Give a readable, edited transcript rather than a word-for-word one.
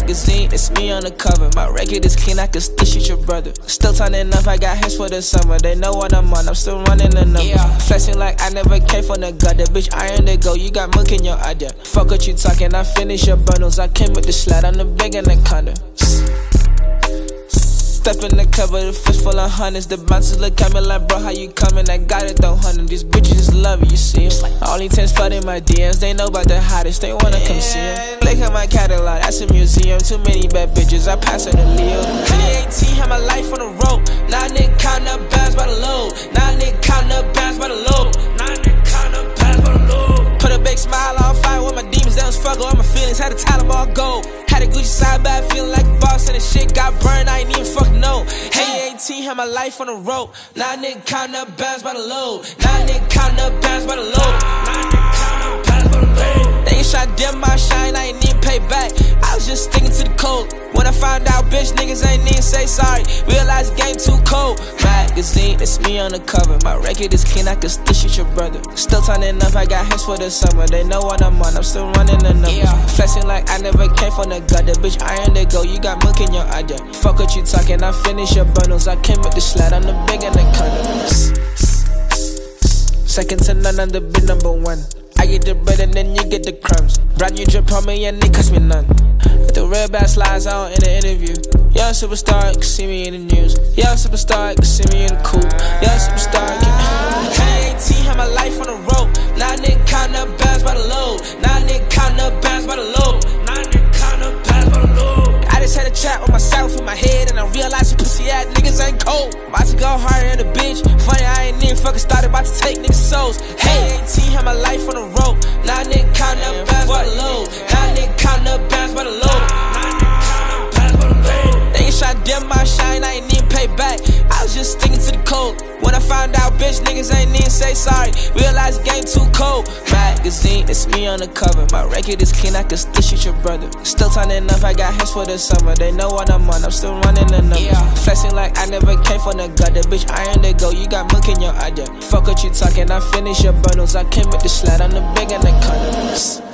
magazine, it's me on the cover. My record is clean, I can still shoot your brother. Still turning up, I got hands for the summer. They know what I'm on, I'm still running the numbers. Flexing like I never came from the gutter. Bitch, iron to go, you got milk in your idea. Fuck what you talking, I finish your bundles. I came with the slide, I'm the big anaconda. Step in the cover, the fish full of hundreds. The bouncers look at me like, bro, how you coming? I got it though, 100. These bitches just love it, you see them. Only 10 flooding my DMs, they know about the hottest, they wanna come see them. Look at my catalog, that's a museum. Too many bad bitches, I pass her to Leo. 2018, had my life on the road. Now nigga counting up bands by the load. Now nigga counting up bands by the load. Now nigga counting up bands by the load. Put a big smile on fire with my demons, they don't struggle. All my feelings had a Taliban gold. Had a Gucci side bag, feeling like a boss, and the shit got burned, I ain't even fuck no. Hey, 18, had my life on the road. Now nigga counting up bands by the load. Now nigga counting up bands by the load. Now nigga counting up bands by the load. They ain't shot dim my shine, I ain't even pay back. I was just sticking to the code. When I found out, bitch, niggas ain't even say sorry. Realized the game too cold. Magazine, it's me on the cover. My record is clean, I can still shoot your brother. Still turning up, I got hands for the summer. They know what I'm on, I'm still running the numbers. Flexing like I never came from the gutter. Bitch, iron to go, you got milk in your idea. Fuck what you talking, I finish your bundles. I came with the slide, I'm the big anaconda. Second to none, I'm the big number one. I get the bread and then you get the crumbs. Brand new drip on me and it cost me none. With the red back slides out in the interview. Young superstar, you can see me in the news. Young superstar, you can see me in the coupe. Young superstar, you can 2018, had my life on the road. Now nigga counting up bands by the load. Now nigga counting up bands by the load. Now nigga counting up bands by the load. I just had a chat with myself in my head, and I realized you pussy ass niggas ain't cold. About to go harder in the bitch. Funny, I ain't even fucking started, about to take niggas' souls. Hey, 18, had my life on the road. Now nigga counting up bands by the load. Now nigga counting up bands by the load. Now nigga counting up bands by the load. They ain't shot dim my shine, I ain't even pay back. I was just sticking to the code. When I found out, bitch, niggas ain't even say sorry. Realized the game too cold. Magazine, it's me on the cover. My record is clean, I can still shoot your brother. Still turning up, I got hands for the summer. They know what I'm on, I'm still running the numbers. Flexing like I never came from the gutter. Bitch, iron to go, you got milk in your idea. Fuck what you talking, I finish your bundles. I came with the slide, I'm the big anaconda.